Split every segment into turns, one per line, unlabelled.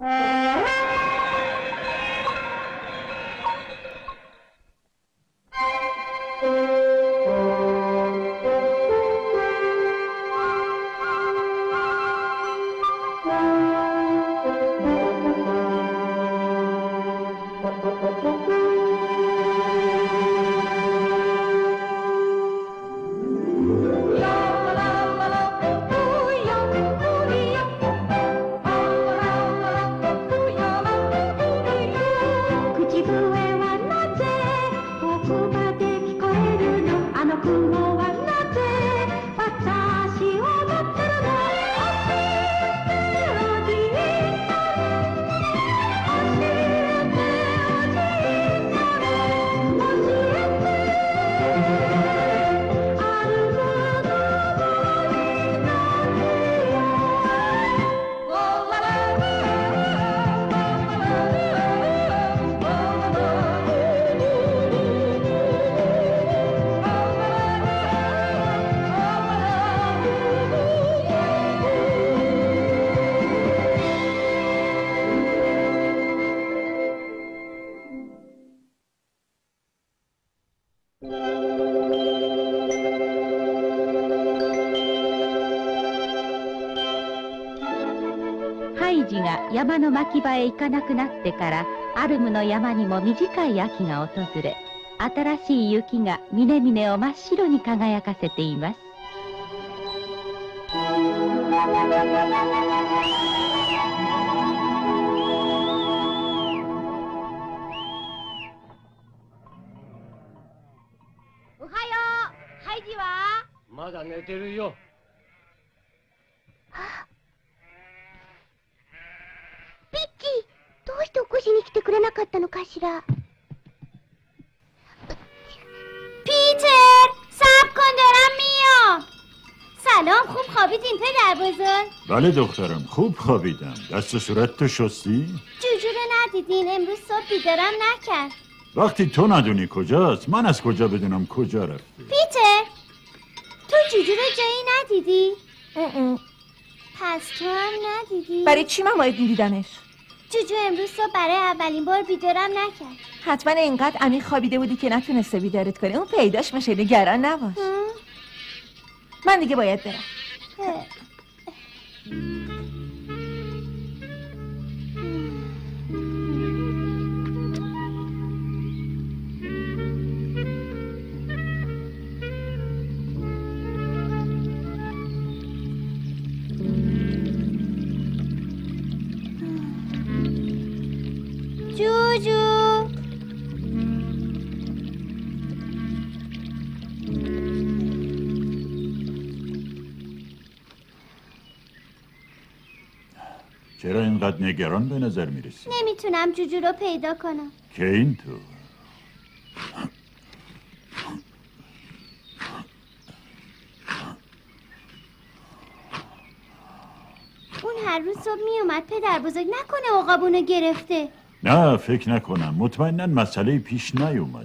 山の牧場へ行かなくなってからアルムの山にも短い秋が訪れ、新しい雪が峰々を真っ白に輝かせています。
おはよう。ハイジは
まだ寝てるよ。
ピッチ、どうして起こしに来てくれなかったのかしら。
پیتر صبر کن دارم میام. سلام، خوب خوابیدین پدر بزرگ؟
بله دخترم، خوب خوابیدم. دست و صورت تو شستی؟
جوجو رو ندیدین؟ امروز صبح بیدارم نکرد.
وقتی تو ندونی کجاست من از کجا بدونم کجا رفته؟
پیتر، تو جوجو رو جایی ندیدی؟ پس تو هم ندیدی؟
برای چی من باید میدیدمش؟
جوجو امروز صبح برای اولین بار بیدارم نکرد.
حتما اینقدر عمیق خوابیده بودی که نتونسته بیدارت کنه. اون پیداش میشه، نگران نباش. من دیگه باید برم.
جوجو
چرا اینقدر نگران به نظر میرسی؟
نمیتونم جوجو رو پیدا کنم.
که اینطور؟
اون هر روز صبح میومد پدر بزرگ، نکنه عقابونو گرفته.
نه فکر نکنم، مطمئناً مسئله پیش نیومده.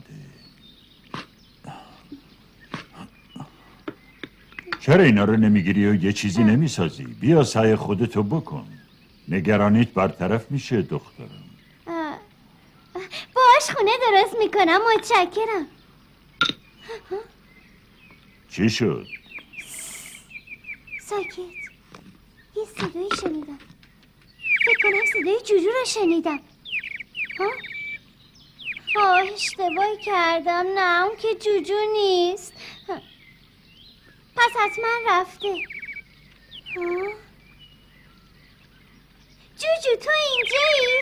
چرا اینا رو نمیگیری و یه چیزی نمیسازی؟ بیا سعی خودتو بکن، نگرانیت برطرف میشه دخترم.
باش خونه درست میکنم، متشکرم.
چی شد؟
ساکت، یه صدایی شنیدم. فکر کنم صدای جوجو رو شنیدم. اشتباهی کردم. نه اون که جوجو نیست. پس حتما رفته. جوجو تو اینجایی؟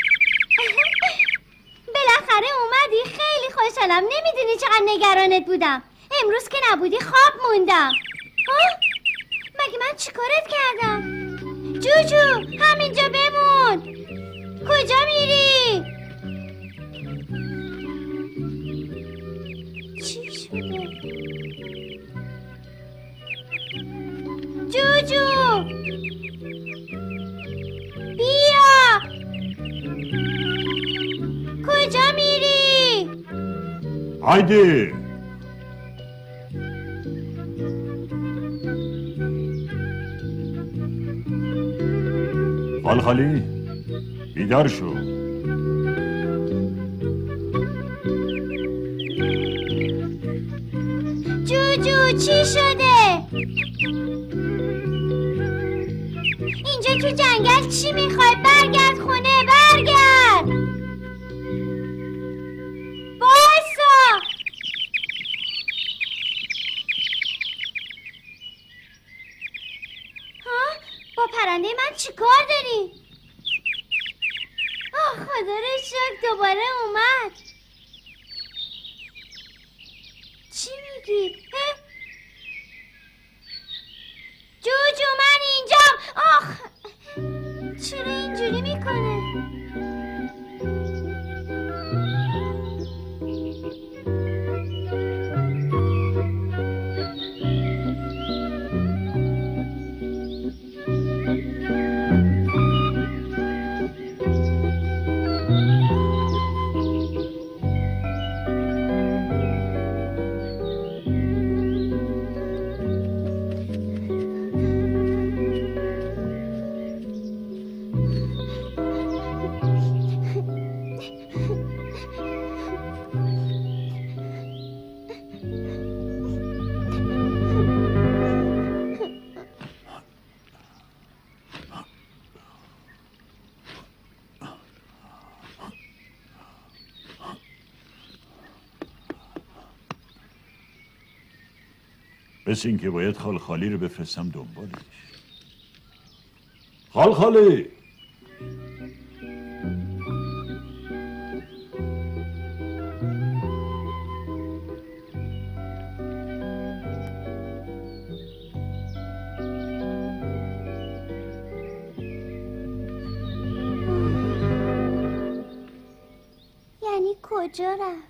بالاخره اومدی، خیلی خوشحالم. نمیدونی چقدر نگرانت بودم. امروز که نبودی خواب موندم. مگه من چیکارت کردم؟ جوجو همینجا بمون. کجا میری؟ چی شده؟ جوجو بیا. کجا میری؟
هایدی خالی بیدار شو.
جوجو چی شده؟ اینجا تو جنگل چی میخوای؟ برگرد خونه، برگرد. بایستا. ها؟ با پرنده من چی کار داری؟ آه خدا رو شکر دوباره اومد. چی میگی؟ جوجو من اینجام. آخ چرا اینجوری میکنه؟
بس این که باید خالخالی رو بفرستم دنبالش. خالخالی
یعنی کجا رفت؟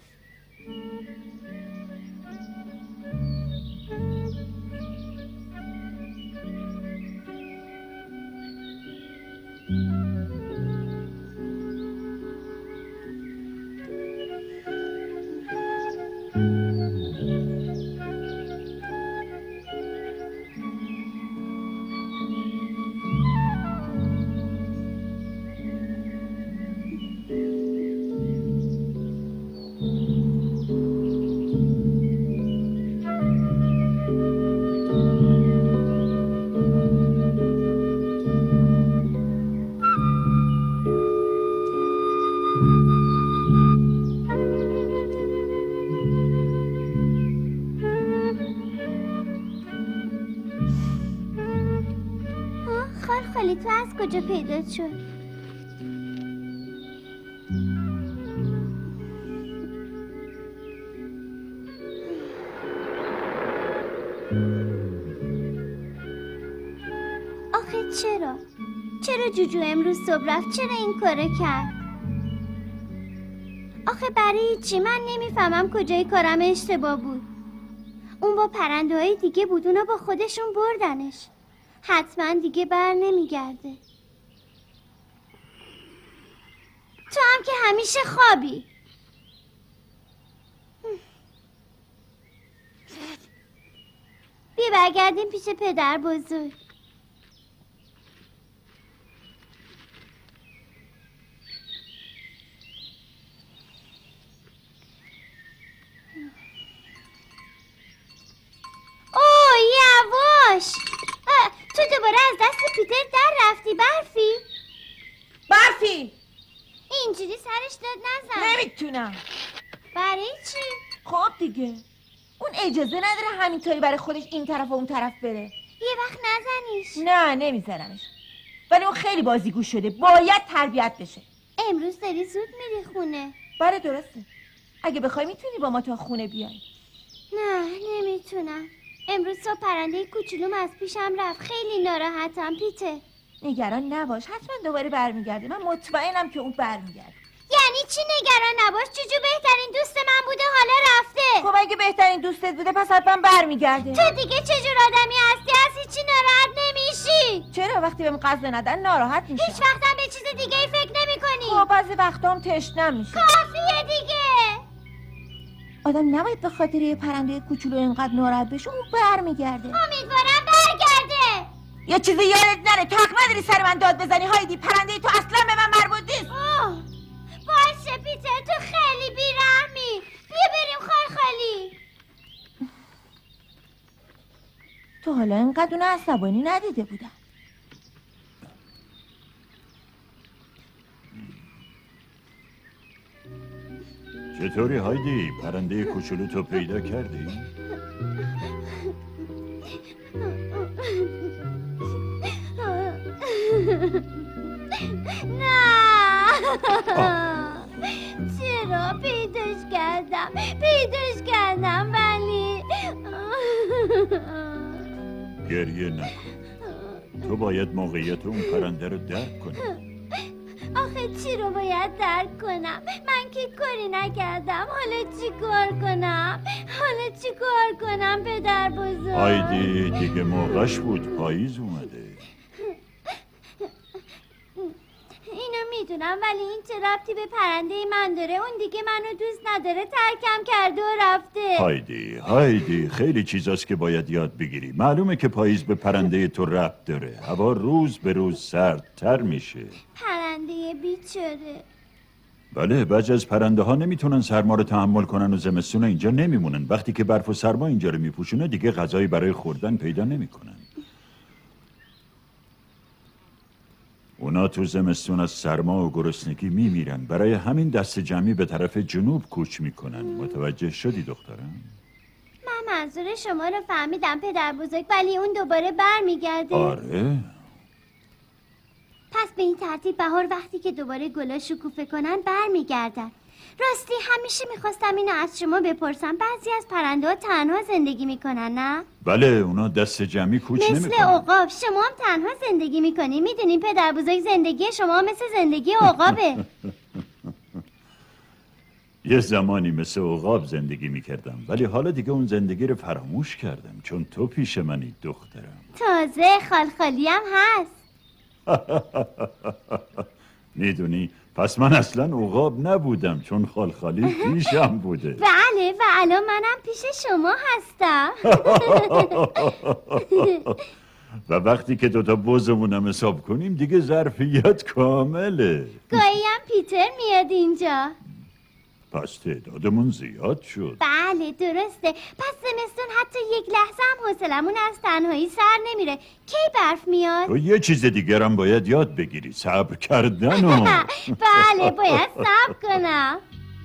خالی تو از کجا پیدا شد؟ آخه چرا جوجو امروز صبح رفت؟ چرا این کاره کرد؟ آخه برای چی؟ من نمیفهمم کجای کارم اشتباه بود. اون با پرنده های دیگه بود، اونا با خودشون بردنش. حتما دیگه بر نمیگرده. تو هم که همیشه خوابی. بیا برگردیم پیش پدر بزرگ. اوه یواش، تو دوباره از دست پیتر در رفتی
برفی
اینجوری سرش داد نزن.
نمیتونم.
برای چی؟
خب دیگه اون اجازه نداره همینطوری برای خودش این طرف و اون طرف بره.
یه وقت نزنیش.
نه نمیزنمش، ولی اون خیلی بازیگو شده، باید تربیت بشه.
امروز داری زود میری خونه.
بله درسته، اگه بخوای میتونی با ما تا خونه بیای.
نه نمیتونم. امروز صبح پرنده کوچولوم از پیشم رفت. خیلی ناراحتم پیته.
نگران نباش، حتما دوباره برمیگرده. من مطمئنم که اون برمیگرده.
یعنی چی نگران نباش؟ جوجو بهترین دوست من بوده، حالا رفته.
خب اگه بهترین دوستت بوده پس حتما برمیگرده.
تو دیگه چجور آدمی هستی؟ از هیچی ناراحت نمیشی؟
چرا وقتی بهم غذا ندن ناراحت میشم؟
هیچ وقتم به چیز دیگه ای فکر نمی کنی؟
خب بعضی وقتا هم تشنم میشه.
کافیه دیگه.
آدم نباید به خاطر یه پرنده کوچولو اینقدر ناراحت بشه. اون برمیگرده.
امیدوارم برگرده.
یه چیزی یادت نره، تو حق نداری سر من داد بزنی هایدی. پرنده تو اصلا به من مربوط نیست. حالا اینقدر اونو عصبانی ندیده بودم.
چطوری هایدی؟ پرنده کوچولو تو پیدا کردی؟
نه چرا پیداش کردم ولی
گریه نکن. تو باید موقعیت اون پرنده رو درک کنی.
آخه چی رو باید درک کنم؟ من که کاری نکردم. حالا چی کار کنم پدر بزرگ؟
هایدی دیگه موقعش بود، پاییز اومده.
اینو میدونم ولی این چه ربطی به پرنده من داره؟ اون دیگه منو دوست نداره، ترکم کرده و رفته.
هایدی خیلی چیزاست که باید یاد بگیری. معلومه که پاییز به پرنده تو ربط داره. هوا روز به روز سردتر میشه.
پرنده بیچاره.
بله، بعضی از پرنده ها نمیتونن سرما رو تحمل کنن و زمستون اینجا نمیمونن. وقتی که برف و سرما اینجا رو میپوشونه دیگه غذایی برای خوردن پیدا نمیکنن. اونا تو زمستون از سرما و گرسنگی میمیرن. برای همین دست جمعی به طرف جنوب کوچ میکنن. متوجه شدی دخترم؟
من منظور شما رو فهمیدم پدر بزرگ، ولی اون دوباره برمیگرده.
آره.
پس به این ترتیب بهار وقتی که دوباره گلا شکوفه کنن برمیگردن. راستی همیشه میخواستم اینو از شما بپرسم، بعضی از پرنده ها تنها زندگی میکنن نه؟
بله، اونا دست جمعی کوچ نمیکنن.
مثل عقاب. شما هم تنها زندگی میکنی. میدونین پدر بزرگ زندگی شما مثل زندگی عقابه.
یه زمانی مثل عقاب زندگی میکردم، ولی حالا دیگه اون زندگی رو فراموش کردم چون تو پیش منی دخترم.
تازه خالخالی هم هست.
میدونی پس من اصلا عقاب نبودم چون خالخالی پیشم بوده.
بله و الان منم پیش شما هستم.
و وقتی که دوتا بزمونم حساب کنیم دیگه ظرفیت کامله.
گاهی هم پیتر میاد اینجا.
پس تعدادمون زیاد شد.
بله درسته. پس زمستون حتی یک لحظه هم حوصلمون از تنهایی سر نمیره. کی برف میاد؟
تو یه چیز دیگرم باید یاد بگیری، صبر کردنو.
بله باید صبر کنم.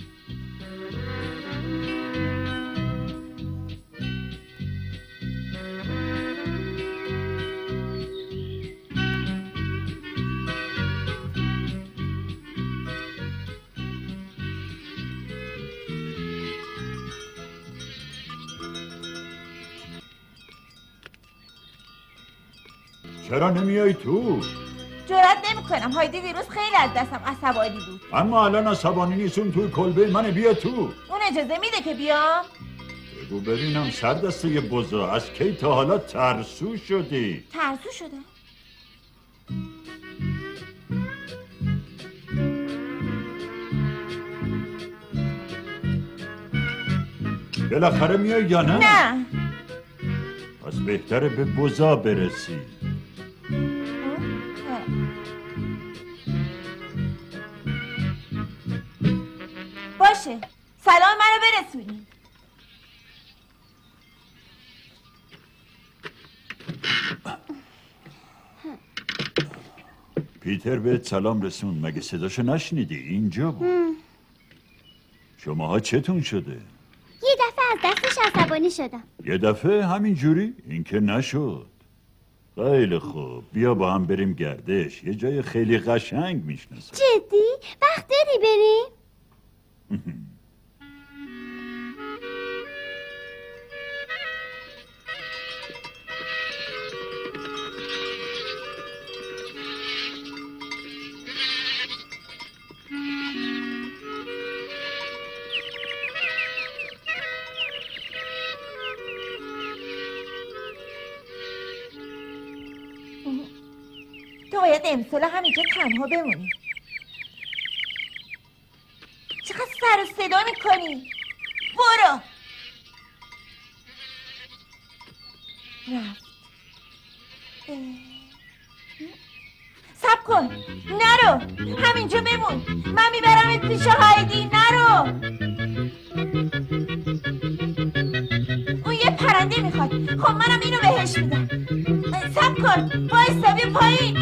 چرا نمیای تو؟
جرأت نمی‌کنم. هایدی دیروز خیلی از دستم عصبانی بود.
اما الان عصبانی نیستون. توی کلبه منه، بیا تو.
اون اجازه میده که بیام؟
بگو ببینم سر دسته بزا از کی تا حالا ترسو شدی؟
ترسو شده؟
بالاخره میای یا نه؟
نه.
پس بهتره به بزا برسی.
باشه، سلام منو برسونی.
پیتر بهت سلام رسون. مگه صداشو نشنیدی؟ اینجا بود. شماها چتون شده؟
یه دفعه از دستش عصبانی شدم.
یه دفعه همین جوری؟ این که نشد. خیلی خوب، بیا با هم بریم گردش. یه جای خیلی قشنگ میشناسم.
جدی؟ وقت داری بریم؟
تو باید امسال همینجا تنها بمونی. چقدر سر و صدا میکنی؟ برو. رفت. صبر کن. نرو. همینجا بمون. من میبرمت پیش هایدی. نرو. اون یه پرنده میخواد. خب منم اینو بهش میدم. نکن. وایسا بیا پایین.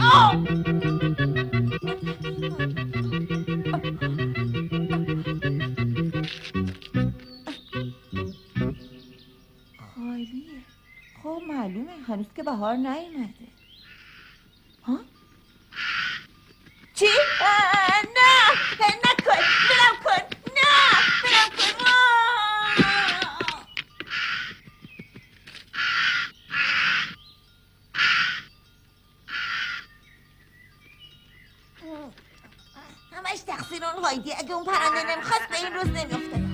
خالیه. خب معلومه هنوز که بهار نیومده. ها؟ چی؟ نه نکن. بلم کن. نه بلم کن. همش تقصیر اون هایدی. اگه اون پرنده نمیخواست به این روز نمیافتادم.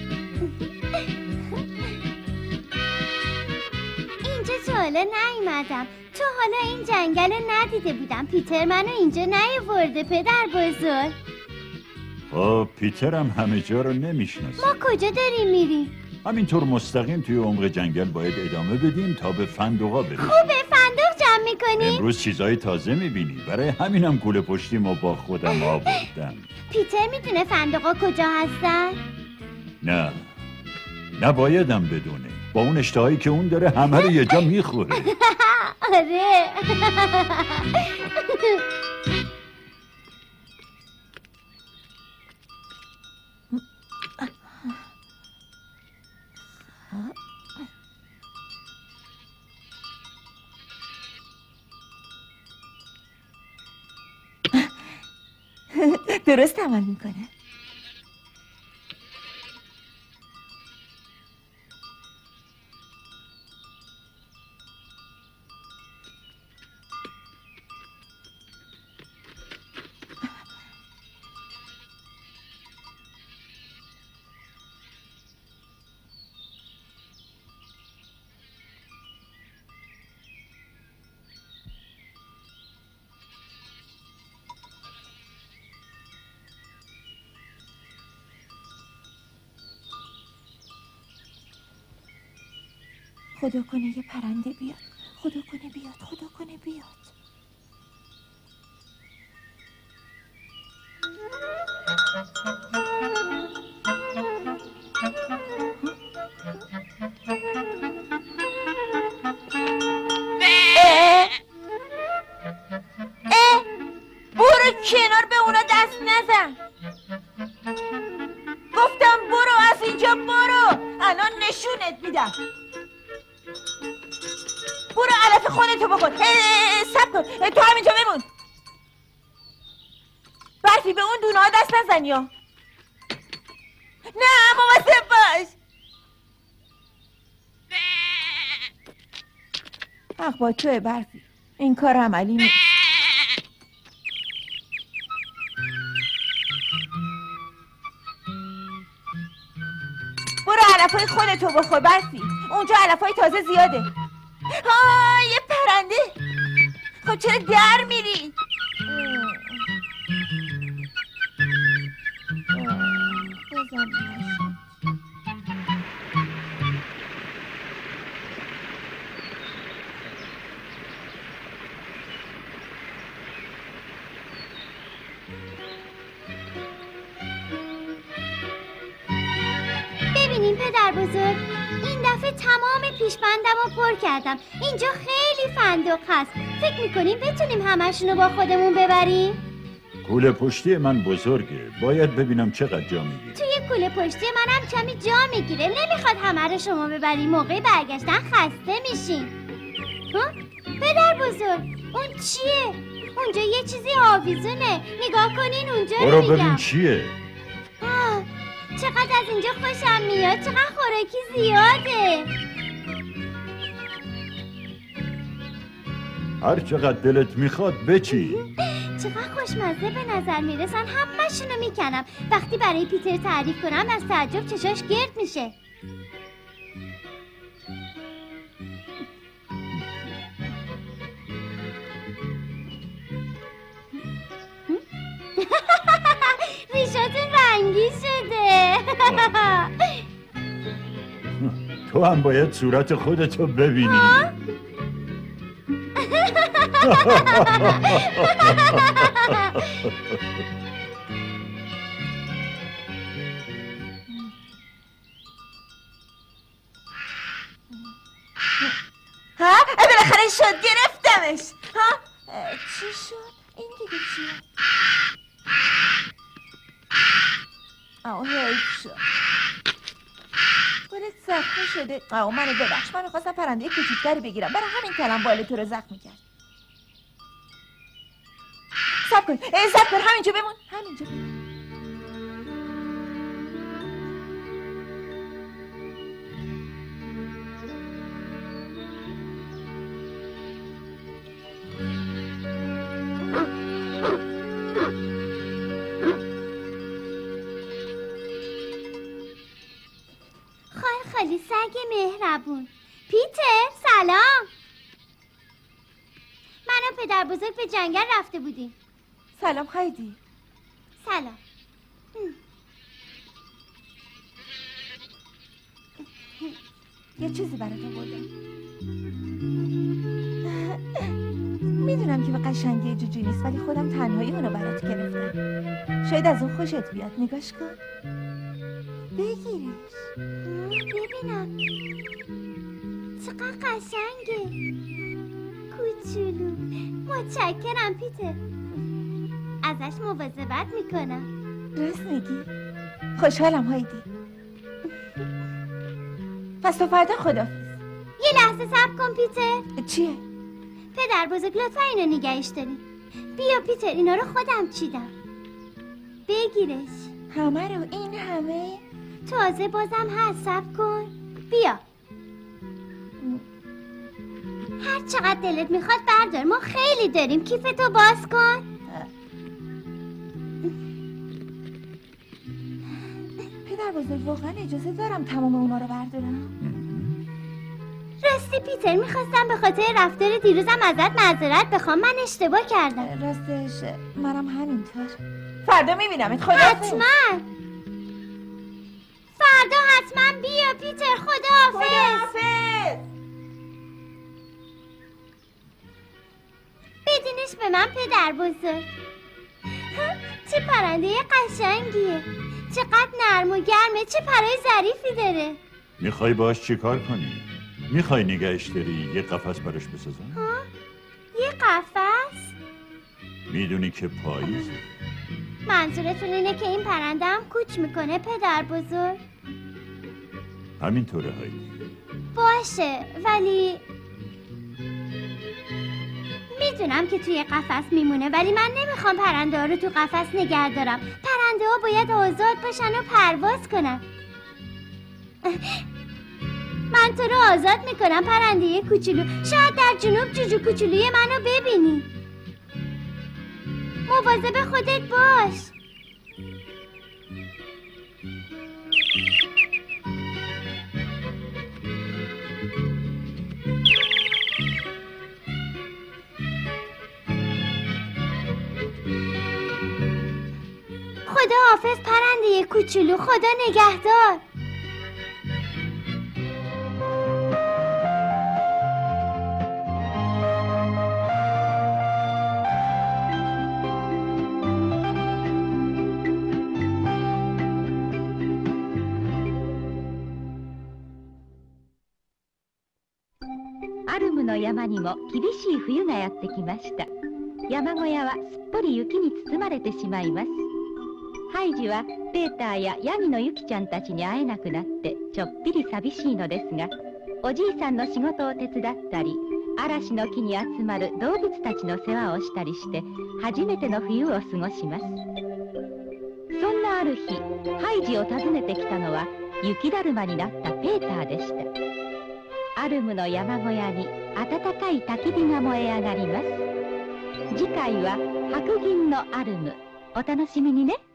اینجا تا حالا نیومدم. تو حالا این جنگل ندیده بودم. پیتر منو اینجا نیاورده پدر بزرگ.
خب پیترم همه جا رو نمیشناسه.
ما کجا داریم میریم؟
همینطور مستقیم توی عمق جنگل باید ادامه بدیم تا به فندقا برسیم.
خوبه فندق جمع میکنی؟
امروز چیزای تازه میبینی. برای همینم کوله پشتیمو با خودم آوردم.
پیتر میدونه فندقا کجا هستن؟
نه نبایدم بدونه. با اون اشتهایی که اون داره همه رو یه جا میخوره.
آره.
درست عمل میکنه. خدا کنه یه پرنده بیاد. خدا کنه بیاد. خدا کنه بیاد. برو کنار، به اونا دست نزن. گفتم برو از اینجا برو. الان نشونت میدم. برو علف خودتو بخور. صبر کن، تو همینجا بمون. برفی به اون دونه ها دست نزن یا نه. مواظب باش. حق با توه برفی. این کار عملی نیست. برو علفای خودتو بخور برفی. اونجا علفای تازه زیاده. یه پرنده. خب چرا در میری؟
ببینین پدر بزرگ، این دفعه تمام پیشبندم رو پر کردم. اینجا خیلی فندق هست. فکر میکنیم بتونیم همشونو با خودمون ببریم؟
کوله پشتی من بزرگه. باید ببینم چقدر جا میگیره.
توی کوله پشتی منم کمی جا میگیره. نمیخواد همه رو شما ببریم. موقع برگشتن خسته میشین. پدر بزرگ اون چیه؟ اونجا یه چیزی آویزونه. نگاه کنین اونجا رو
برو
میگم.
ببین چیه.
چقدر از اینجا خوشم میاد. چقدر خوراکی زیاده.
هر چقدر دلت میخواد بچی.
چقدر خوشمزه به نظر میرسن. همه‌شونو میکنم. وقتی برای پیتر تعریف کنم از تعجب چشاش گرد میشه. ریشاتون رنگی شده.
تو هم باید صورت خودتو ببینی.
بالاخره شد. گرفتم. گرفتمش. ها چی شد؟ این دیگه چیه؟ حیف شد. بالت زخمی شده. منو ببخش، من خواستم پرنده کوچیک‌تری بگیرم، برای همین کلم بال تو رو زخمی کرد. صبر کن همینجا بمون.
خالی سگ مهربون. پیتر سلام. من و پدر بزرگ به جنگل رفته بودیم.
سلام هایدی.
سلام.
یه چیزی برات آوردم. میدونم که به قشنگی جوجو نیست، ولی خودم تنهایی اونو برات گرفتم. شاید از اون خوشت بیاد. نگاش کن. بگیرش.
ببینم چقدر قشنگه. کوچولو. متشکرم پیتر. ازش مواظبت میکنم.
راست میگی؟ خوشحالم هایدی. پس تا فردا خداحافظ.
یه لحظه صبر کن پیتر.
چیه؟
پدر بزرگ لطفا اینو نگهش داری. بیا پیتر، اینا رو خودم چیدم. بگیرش.
همه رو؟ این همه؟
تازه بازم هست. صبر کن. بیا. هر چقدر دلت میخواد بردار، ما خیلی داریم. کیفتو باز کن.
پدر بزرگ واقعا اجازه دارم تمام اونا رو بردارم؟
راستی پیتر، میخواستم به خاطر رفتار دیروزم ازت معذرت بخوام. من اشتباه کردم.
راستش منم همینطور. فردا میبینمت. خداحافظ.
حتما فردا حتما بیا پیتر. خداحافظ. بدینش به من پدر بزرگ. چه پرنده قشنگیه. چقدر نرم و گرمه. چه پرای ظریفی داره.
میخوای باش چی کار کنی؟ میخوای نگهش داری یه قفس براش بسازم؟
یه قفس؟
میدونی که پاییزه.
منظورتون اینه که این پرنده هم کوچ میکنه پدر بزرگ؟
همینطوره هایدی.
باشه، ولی میدونم که توی قفس میمونه، ولی من نمیخوام پرنده ها رو تو قفس نگه دارم. پرنده ها باید آزاد باشن و پرواز کنن. من تو رو آزاد میکنم پرنده کوچولو. شاید در جنوب جوجو کوچولوی منو ببینی. مواظب خودت باش. خدا حافظ پرنده کوچولو. خدا نگهدار.
アルムの山にも厳しい冬がやってきました。山小屋はすっぽり雪に包まれてしまいます。ハイジはペーターやヤミのユキちゃんたちに会えなくなってちょっぴり寂しいのですが、おじいさんの仕事を手伝ったり、嵐の木に集まる動物たちの世話をしたりして初めての冬を過ごします。そんなある日、ハイジを訪ねてきたのは雪だるまになったペーターでした。アルムの山小屋に暖かい焚き火が燃え上がります。次回は白銀のアルム。お楽しみにね。